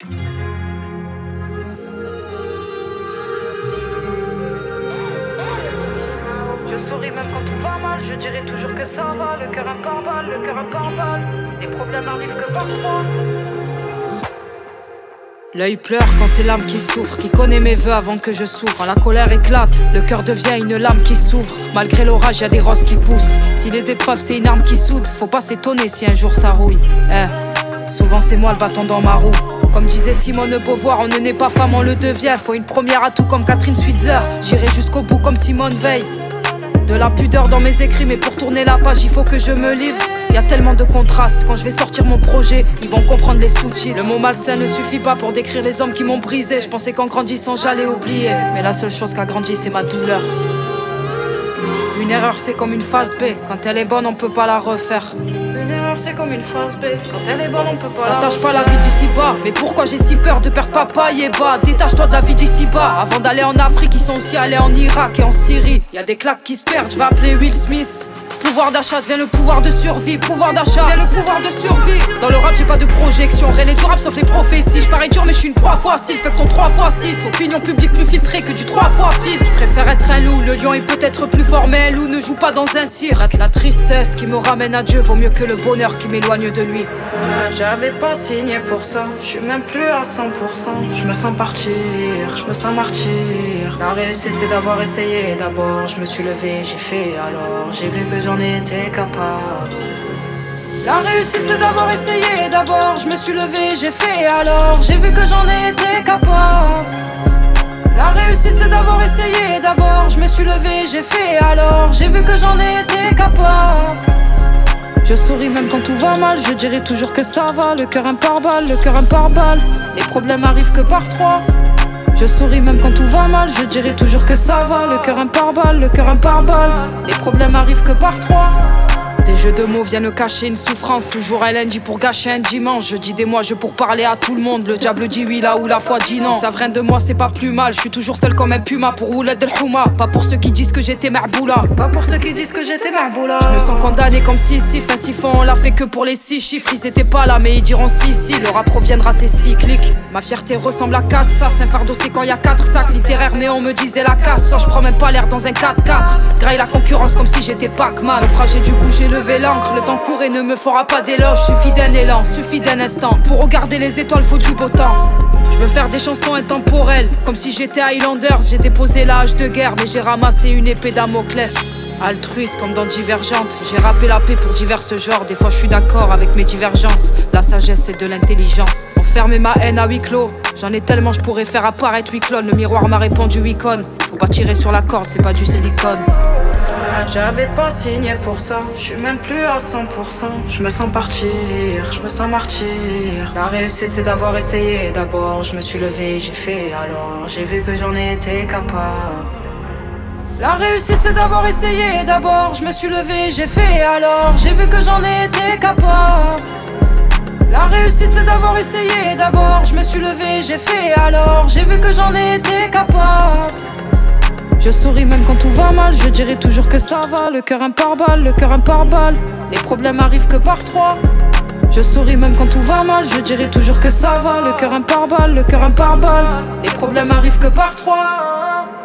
Je souris même quand tout va mal, je dirai toujours que ça va. Le cœur un pare-balles, le cœur un pare-balles. Les problèmes arrivent que par trois. L'œil pleure quand c'est l'âme qui souffre, qui connaît mes vœux avant que je souffre. Quand la colère éclate, le cœur devient une lame qui s'ouvre. Malgré l'orage, y'a des roses qui poussent. Si les épreuves c'est une arme qui soude, faut pas s'étonner si un jour ça rouille. Souvent c'est moi le bâton dans ma roue. Comme disait Simone de Beauvoir, on ne naît pas femme, on le devient. Faut une première à tout comme Catherine Switzer. J'irai jusqu'au bout comme Simone Veil. De la pudeur dans mes écrits, mais pour tourner la page, il faut que je me livre. Y'a tellement de contrastes, quand je vais sortir mon projet, ils vont comprendre les sous-titres. Le mot malsain ne suffit pas pour décrire les hommes qui m'ont brisé. Je pensais qu'en grandissant j'allais oublier, mais la seule chose qui a grandi c'est ma douleur. Une erreur c'est comme une phase B, quand elle est bonne on peut pas la refaire. Une erreur c'est comme une phase B, quand elle est bonne on peut pas la T'attaches pas la vie d'ici bas, mais pourquoi j'ai si peur de perdre papa et bas? Détache-toi de la vie d'ici bas, avant d'aller en Afrique, ils sont aussi allés en Irak et en Syrie. Y'a des claques qui se perdent, je vais appeler Will Smith. Pouvoir d'achat devient le pouvoir de survie. Pouvoir d'achat devient le pouvoir de survie. Dans le rap j'ai pas de projection, rien n'est du rap sauf les prophéties. J'parais dur mais je suis une 3 fois 6. Fais que ton 3 fois 6. Opinion publique plus filtrée que du 3 fois fil. Je préfère être un loup, le lion est peut-être plus fort mais un loup ne joue pas dans un cirque. La tristesse qui me ramène à Dieu vaut mieux que le bonheur qui m'éloigne de lui. J'avais pas signé pour ça, je suis même plus à 100%. Je me sens partir, je me sens martyr. La réussite c'est d'avoir essayé d'abord. Je me suis levé, j'ai fait alors. J'ai vu que j'en étais capable. La réussite c'est d'avoir essayé d'abord. Je me suis levé, j'ai fait alors. J'ai vu que j'en étais capable. La réussite c'est d'avoir essayé d'abord. Je me suis levé, j'ai fait alors. J'ai vu que j'en étais capable. Je souris même quand tout va mal, je dirai toujours que ça va. Le cœur un pare-balles, le cœur un pare-balles. Les problèmes arrivent que par trois. Je souris même quand tout va mal, je dirai toujours que ça va. Le cœur un pare-balles, le cœur un pare-balles. Les problèmes arrivent que par trois. Des jeux de mots viennent cacher une souffrance. Toujours un lundi pour gâcher un dimanche. Je dis des mois, je pour parler à tout le monde. Le diable dit oui là où la foi dit non. Ça vient de moi, c'est pas plus mal. Je suis toujours seul comme un puma pour rouler de l'houma. Pas pour ceux qui disent que j'étais marboula. Pas pour ceux qui disent que j'étais marboula. Je me sens condamné comme si un siphon on l'a fait que pour les 6 chiffres. Ils étaient pas là mais ils diront si. Le rap reviendra, c'est cyclique. Ma fierté ressemble à 4 sas. Un fardeau c'est quand y a 4 sacs littéraires mais on me disait la casse. Je prends même pas l'air dans un 4x4. Graille la concurrence comme si j'étais Pac-Man. Naufragé du coup j'ai levé l'encre. Le temps court et ne me fera pas d'éloge. Suffit d'un élan, suffit d'un instant. Pour regarder les étoiles faut du beau temps. Je veux faire des chansons intemporelles. Comme si j'étais Highlanders. J'ai déposé la hache de guerre mais j'ai ramassé une épée Damoclès. Altruiste comme dans Divergente. J'ai rappé la paix pour divers genres. Des fois je suis d'accord avec mes divergences. La sagesse c'est de l'intelligence. Enfermer ma haine à huis clos. J'en ai tellement je pourrais faire apparaître 8 clones. Le miroir m'a répondu 8 connes. Faut pas tirer sur la corde, c'est pas du silicone. J'avais pas signé pour ça, je suis même plus à 100%. Je me sens partir, je me sens martyr. La réussite c'est d'avoir essayé d'abord. Je me suis levé, j'ai fait alors. J'ai vu que j'en étais capable. La réussite c'est d'avoir essayé d'abord. Je me suis levé, j'ai fait alors. J'ai vu que j'en étais capable. La réussite c'est d'avoir essayé d'abord. Je me suis levé, j'ai fait alors. J'ai vu que j'en étais capable. Je souris même quand tout va mal, je dirai toujours que ça va. Le cœur un pare-balles, le cœur un pare-balles. Les problèmes arrivent que par trois. Je souris même quand tout va mal, je dirai toujours que ça va. Le cœur un pare-balles, le cœur un pare-balles. Les problèmes arrivent que par trois.